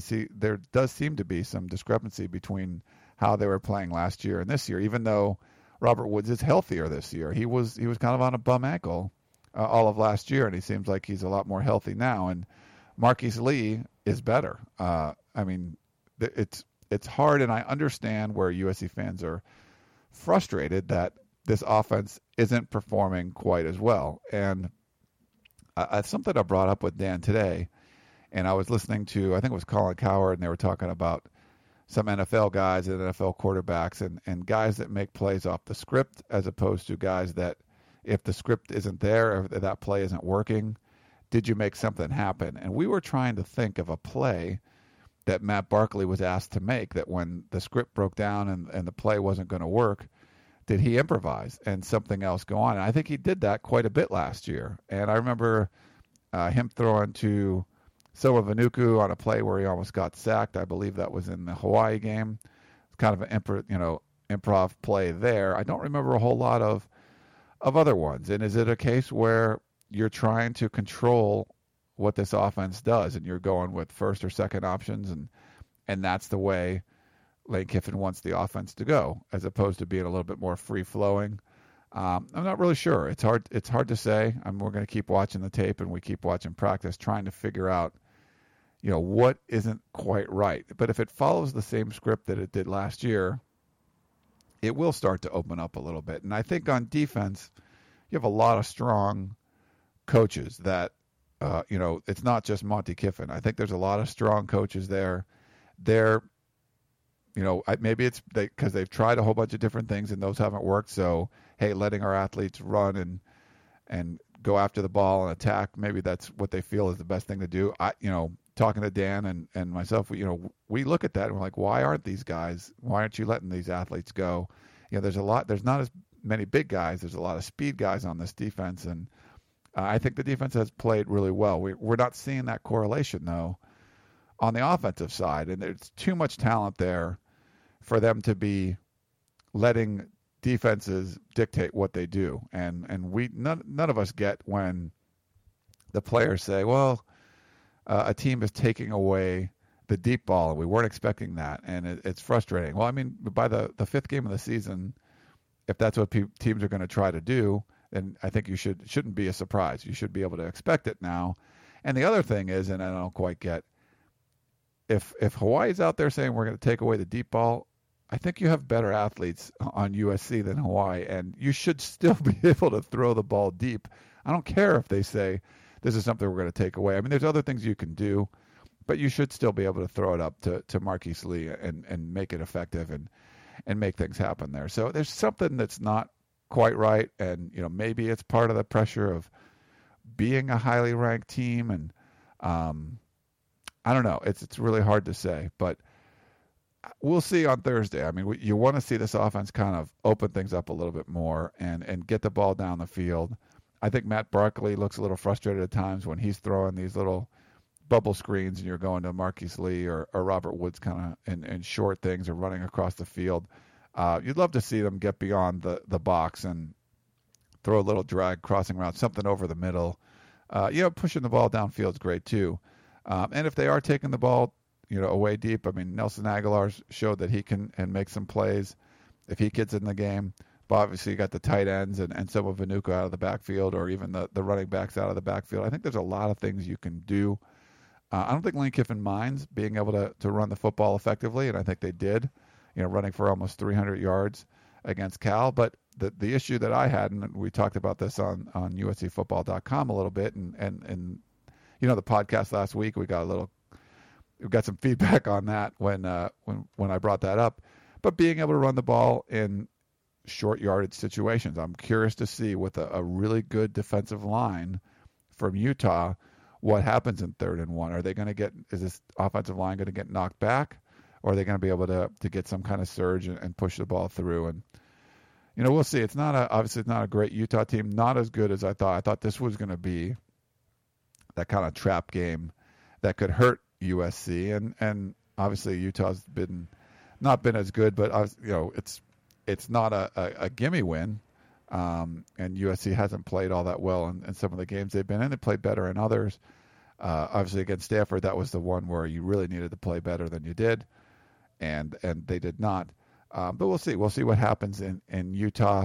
to be some discrepancy between how they were playing last year and this year, even though Robert Woods is healthier this year. He was kind of on a bum ankle all of last year, and he seems like he's a lot more healthy now. And Marquise Lee is better. I mean, it's hard, and I understand where USC fans are frustrated that this offense isn't performing quite as well. And something I brought up with Dan today, and I was listening to, I think it was Colin Cowherd, and they were talking about some NFL guys and NFL quarterbacks and guys that make plays off the script as opposed to guys that if the script isn't there, or if that play isn't working, did you make something happen? And we were trying to think of a play that Matt Barkley was asked to make that when the script broke down and the play wasn't going to work, did he improvise and something else go on? And I think he did that quite a bit last year. And I remember him throwing to Silva Vanuku on a play where he almost got sacked. I believe that was in the Hawaii game. It's kind of an improv play there. I don't remember a whole lot of other ones. And is it a case where you're trying to control what this offense does and you're going with first or second options and that's the way Lane Kiffin wants the offense to go, as opposed to being a little bit more free-flowing? I'm not really sure. It's hard to say. We're going to keep watching the tape and we keep watching practice, trying to figure out, what isn't quite right. But if it follows the same script that it did last year, it will start to open up a little bit. And I think on defense, you have a lot of strong coaches that, it's not just Monty Kiffin. I think there's a lot of strong coaches there. They're, maybe it's because they've tried a whole bunch of different things and those haven't worked. So, hey, letting our athletes run and go after the ball and attack, maybe that's what they feel is the best thing to do. Talking to Dan and myself, we look at that and we're like, why aren't you letting these athletes go? There's not as many big guys. There's a lot of speed guys on this defense. And I think the defense has played really well. We're not seeing that correlation, though, on the offensive side. And there's too much talent there for them to be letting defenses dictate what they do. And none of us get when the players say, well, a team is taking away the deep ball, and we weren't expecting that, and it's frustrating. Well, I mean, by the fifth game of the season, if that's what teams are going to try to do, then I think you shouldn't be a surprise. You should be able to expect it now. And the other thing is, and I don't quite get, if Hawaii's out there saying we're going to take away the deep ball, I think you have better athletes on USC than Hawaii, and you should still be able to throw the ball deep. I don't care if they say this is something we're going to take away. I mean, there's other things you can do, but you should still be able to throw it up to Marquise Lee and make it effective and make things happen there. So there's something that's not quite right, and maybe it's part of the pressure of being a highly ranked team, and I don't know. It's really hard to say, but we'll see on Thursday. I mean, you want to see this offense kind of open things up a little bit more and get the ball down the field. I think Matt Barkley looks a little frustrated at times when he's throwing these little bubble screens and you're going to Marquise Lee or Robert Woods kind of in short things or running across the field. You'd love to see them get beyond the box and throw a little drag crossing route, something over the middle. Pushing the ball downfield is great too. And if they are taking the ball, away deep, I mean, Nelson Aguilar showed that he can and make some plays if he gets in the game. But obviously, you got the tight ends and some of Vanuka out of the backfield, or even the running backs out of the backfield. I think there's a lot of things you can do. I don't think Lane Kiffin minds being able to run the football effectively, and I think they did, running for almost 300 yards against Cal. But the issue that I had, and we talked about this on USCFootball.com a little bit, and the podcast last week, we got some feedback on that when I brought that up. But being able to run the ball in short yardage situations, I'm curious to see with a really good defensive line from Utah what happens in 3rd and 1. Are they going to is this offensive line going to get knocked back, or are they going to be able to get some kind of surge and push the ball through? And we'll see. Obviously it's not a great Utah team, not as good as I thought. I thought this was going to be that kind of trap game that could hurt USC, and obviously Utah's not been as good, but it's not a gimme win, and USC hasn't played all that well in some of the games they've been in. They played better in others. Obviously against Stanford, that was the one where you really needed to play better than you did, and they did not. But we'll see. We'll see what happens in Utah.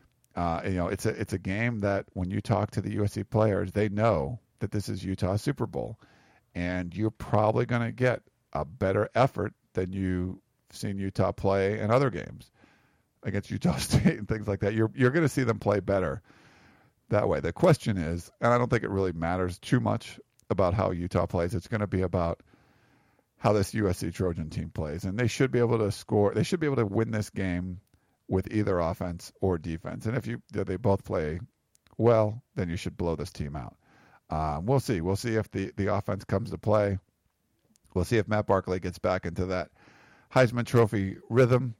It's a game that when you talk to the USC players, they know that this is Utah's Super Bowl, and you're probably going to get a better effort than you've seen Utah play in other games against Utah State and things like that. You're going to see them play better that way. The question is, and I don't think it really matters too much about how Utah plays, it's going to be about how this USC Trojan team plays, and they should be able to score. They should be able to win this game with either offense or defense. And if they both play well, then you should blow this team out. We'll see. We'll see if the offense comes to play. We'll see if Matt Barkley gets back into that Heisman Trophy rhythm.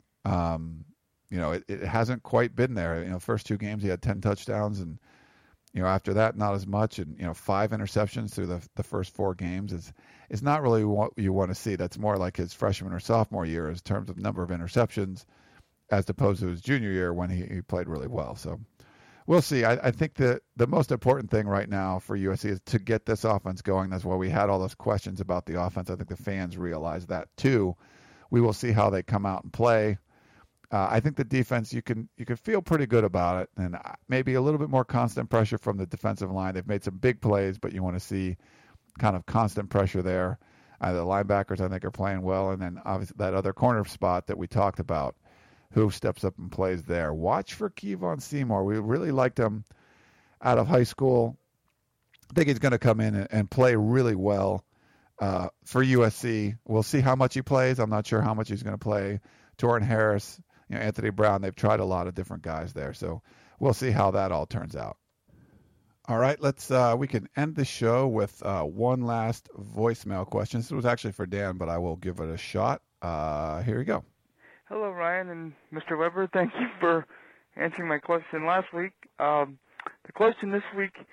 It hasn't quite been there. First 2 games he had 10 touchdowns, and after that not as much. And 5 interceptions through the first 4 games is not really what you want to see. That's more like his freshman or sophomore year in terms of number of interceptions, as opposed to his junior year when he played really well. So we'll see. I think the most important thing right now for USC is to get this offense going. That's why we had all those questions about the offense. I think the fans realize that too. We will see how they come out and play. I think the defense, you can feel pretty good about it, and maybe a little bit more constant pressure from the defensive line. They've made some big plays, but you want to see kind of constant pressure there. The linebackers, I think, are playing well, and then obviously that other corner spot that we talked about, who steps up and plays there. Watch for Kevon Seymour. We really liked him out of high school. I think he's going to come in and play really well for USC. We'll see how much he plays. I'm not sure how much he's going to play. Torrin Harris, Anthony Brown, they've tried a lot of different guys there. So we'll see how that all turns out. All right, we can end the show with one last voicemail question. This was actually for Dan, but I will give it a shot. Here we go. Hello, Ryan and Mr. Weber. Thank you for answering my question last week. The question this week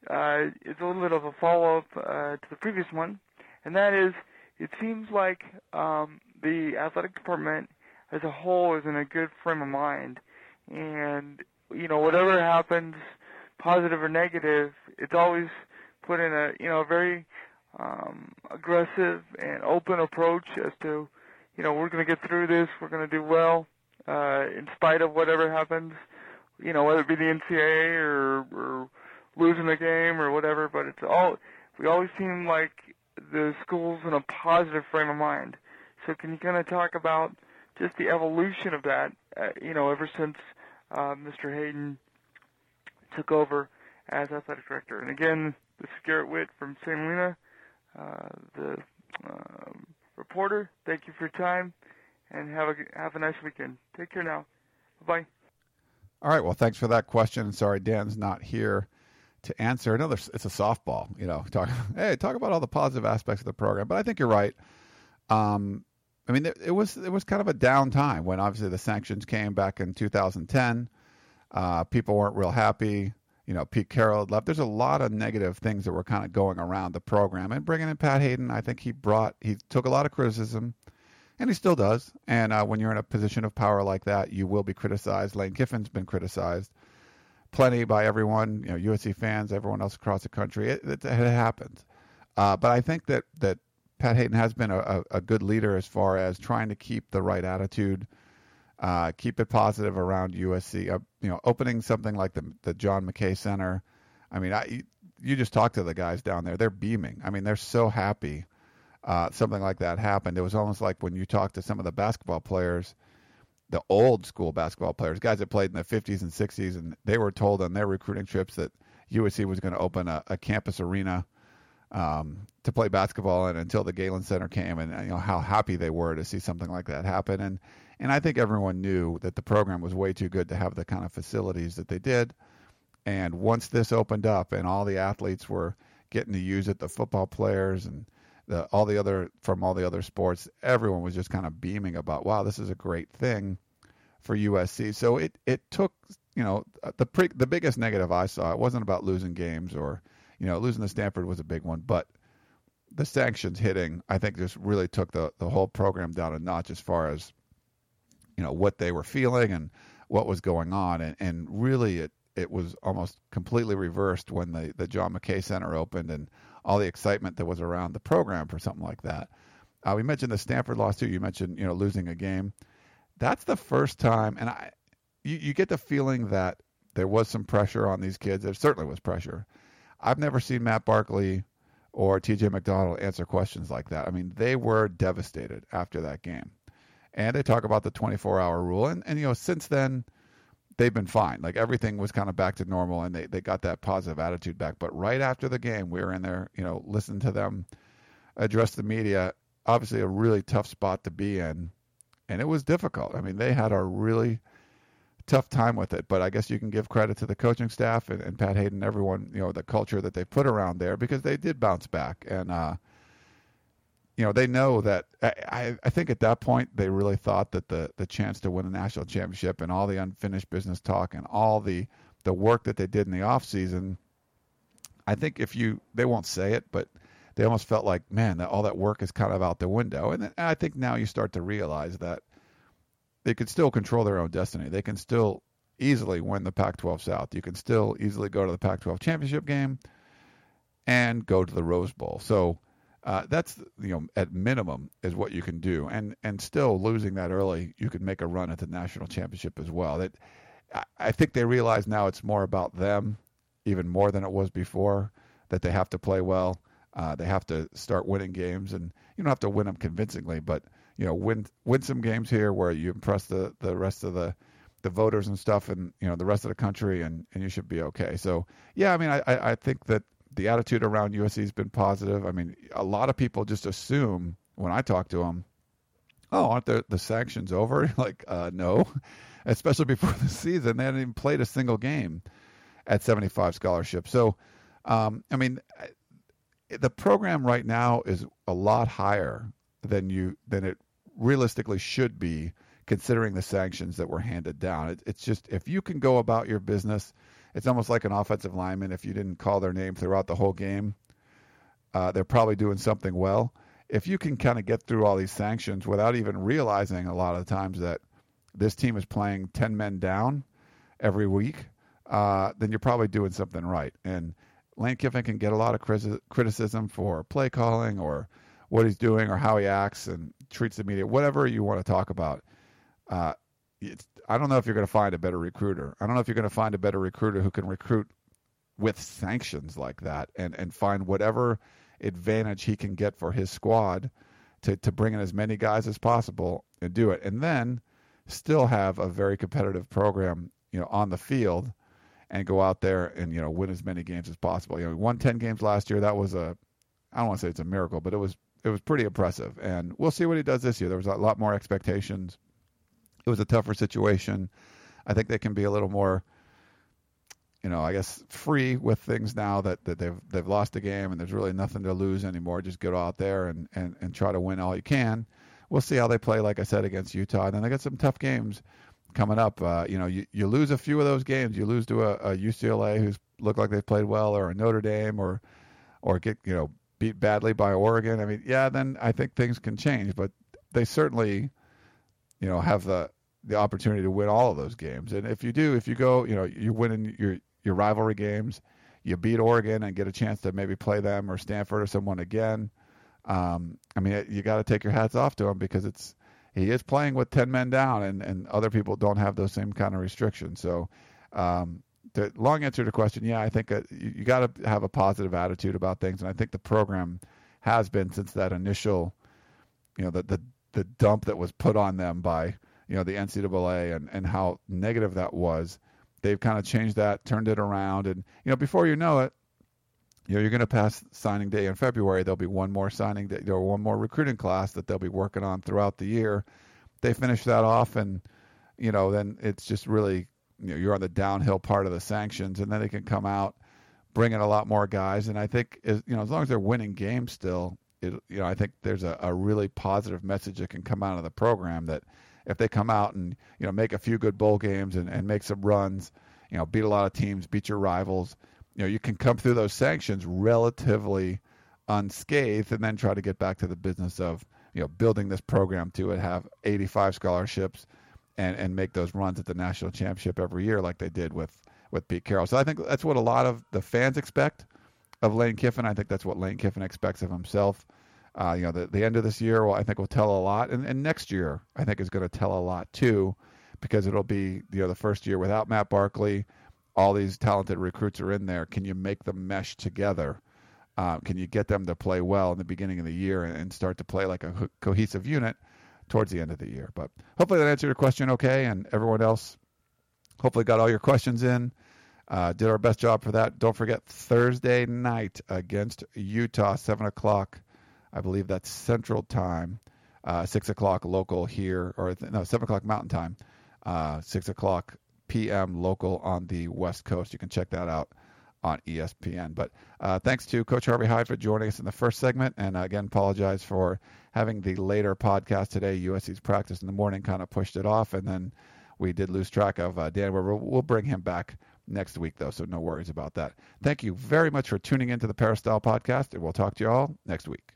it's a little bit of a follow-up to the previous one, and that is, it seems like the athletic department as a whole is in a good frame of mind, and whatever happens, positive or negative, it's always put in a very aggressive and open approach as to we're going to get through this, we're going to do well in spite of whatever happens, whether it be the NCAA or losing the game or whatever. But we always seem like the school's in a positive frame of mind. So can you kind of talk about just the evolution of that, ever since Mr. Hayden took over as athletic director? And again, this is Garrett Witt from St. Helena, the reporter. Thank you for your time, and have a nice weekend. Take care now. Bye-bye. All right. Well, thanks for that question. Sorry, Dan's not here to answer. It's a softball, talk about all the positive aspects of the program. But I think you're right. It was kind of a down time when obviously the sanctions came back in 2010. People weren't real happy. Pete Carroll had left. There's a lot of negative things that were kind of going around the program. And bringing in Pat Hayden, I think he took a lot of criticism, and he still does. And when you're in a position of power like that, you will be criticized. Lane Kiffin's been criticized plenty by everyone, USC fans, everyone else across the country. It happens. But I think that Pat Hayden has been a good leader as far as trying to keep the right attitude, keep it positive around USC. Opening something like the John McKay Center. You just talk to the guys down there; they're beaming. They're so happy. Something like that happened. It was almost like when you talk to some of the basketball players, the old school basketball players, guys that played in the 50s and 60s, and they were told on their recruiting trips that USC was going to open a campus arena to play basketball in until the Galen Center came, and how happy they were to see something like that happen. And I think everyone knew that the program was way too good to have the kind of facilities that they did. And once this opened up and all the athletes were getting to use it, the football players and all the other sports, everyone was just kind of beaming about, wow, this is a great thing for USC. So it took, the biggest negative I saw, it wasn't about losing games or, losing to Stanford was a big one, but the sanctions hitting, I think, just really took the whole program down a notch as far as, what they were feeling and what was going on. And really it was almost completely reversed when the John McKay Center opened and all the excitement that was around the program for something like that. We mentioned the Stanford loss too. You mentioned, losing a game. That's the first time, and you get the feeling that there was some pressure on these kids. There certainly was pressure. I've never seen Matt Barkley or TJ McDonald answer questions like that. They were devastated after that game. And they talk about the 24-hour rule. And since then, they've been fine. Like, everything was kind of back to normal, and they got that positive attitude back. But right after the game, we were in there, listening to them address the media. Obviously, a really tough spot to be in. And it was difficult. They had a really tough time with it. But I guess you can give credit to the coaching staff and Pat Hayden, everyone, the culture that they put around there, because they did bounce back. And, they know that I think at that point they really thought that the chance to win a national championship and all the unfinished business talk and all the work that they did in the off season, I think they won't say it, but they almost felt like, man, all that work is kind of out the window. And I think now you start to realize that they can still control their own destiny. They can still easily win the Pac-12 South. You can still easily go to the Pac-12 championship game and go to the Rose Bowl. So that's, at minimum is what you can do. And still losing that early, you could make a run at the national championship as well. I think they realize now it's more about them, even more than it was before, that they have to play well. They have to start winning games, and you don't have to win them convincingly, but win some games here where you impress the rest of the voters and stuff, and the rest of the country, and you should be okay. So yeah, I think that the attitude around USC has been positive. A lot of people just assume when I talk to them, oh, aren't the sanctions over? Like, no, especially before the season. They hadn't even played a single game at 75 scholarship. So, the program right now is a lot higher than it realistically should be, considering the sanctions that were handed down. It's just, if you can go about your business it's almost like an offensive lineman. If you didn't call their name throughout the whole game, they're probably doing something well. If you can kind of get through all these sanctions without even realizing a lot of the times that this team is playing 10 men down every week, then you're probably doing something right. And Lane Kiffin can get a lot of criticism for play calling or what he's doing or how he acts and treats the media, whatever you want to talk about. I don't know if you're going to find a better recruiter. I don't know if you're going to find a better recruiter who can recruit with sanctions like that and find whatever advantage he can get for his squad to bring in as many guys as possible and do it. And then still have a very competitive program, on the field and go out there and, win as many games as possible. We won 10 games last year. That was I don't want to say it's a miracle, but it was pretty impressive. And we'll see what he does this year. There was a lot more expectations. It was a tougher situation. I think they can be a little more, I guess, free with things now that they've lost the game and there's really nothing to lose anymore. Just go out there and try to win all you can. We'll see how they play, like I said, against Utah. And then they got some tough games coming up. You lose a few of those games. You lose to a UCLA who's looked like they've played well, or a Notre Dame, or get beat badly by Oregon. I mean, yeah, then I think things can change. But they certainly, have the opportunity to win all of those games. And if you go, you're winning your rivalry games, you beat Oregon and get a chance to maybe play them or Stanford or someone again. You got to take your hats off to him because he is playing with 10 men down and other people don't have those same kind of restrictions. So the long answer to the question, yeah, I think you got to have a positive attitude about things. And I think the program has been since that initial, the dump that was put on them by, the NCAA and how negative that was. They've kind of changed that, turned it around. And, before you know it, you're going to pass signing day in February. There'll be one more signing day or one more recruiting class that they'll be working on throughout the year. They finish that off and, then it's just really, you're on the downhill part of the sanctions, and then they can come out, bring in a lot more guys. And I think, as long as they're winning games still, I think there's a really positive message that can come out of the program that if they come out and, make a few good bowl games and make some runs, beat a lot of teams, beat your rivals, you can come through those sanctions relatively unscathed and then try to get back to the business of, building this program to it, have 85 scholarships and make those runs at the national championship every year like they did with Pete Carroll. So I think that's what a lot of the fans expect of Lane Kiffin. I think that's what Lane Kiffin expects of himself. The end of this year, I think will tell a lot. And next year, I think is going to tell a lot too, because it'll be, the first year without Matt Barkley. All these talented recruits are in there. Can you make them mesh together? Can you get them to play well in the beginning of the year and start to play like a cohesive unit towards the end of the year? But hopefully that answered your question okay, and everyone else hopefully got all your questions in. Did our best job for that. Don't forget, Thursday night against Utah, 7 o'clock. I believe that's Central Time, 6 o'clock local here, 7 o'clock Mountain Time, 6 o'clock p.m. local on the West Coast. You can check that out on ESPN. But thanks to Coach Harvey Hyde for joining us in the first segment. And again, apologize for having the later podcast today. USC's practice in the morning kind of pushed it off, and then we did lose track of Dan Weber. We'll bring him back next week, though, so no worries about that. Thank you very much for tuning into the Peristyle Podcast, and we'll talk to you all next week.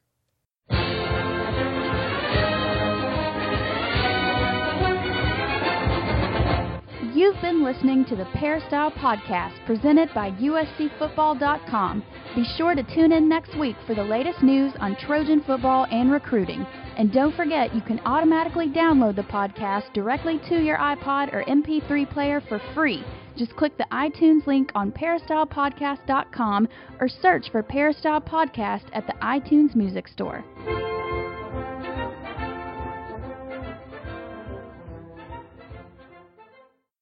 You've been listening to the Peristyle Podcast presented by USCFootball.com. Be sure to tune in next week for the latest news on Trojan football and recruiting. And don't forget, you can automatically download the podcast directly to your iPod or MP3 player for free. Just click the iTunes link on peristylepodcast.com or search for Peristyle Podcast at the iTunes Music Store.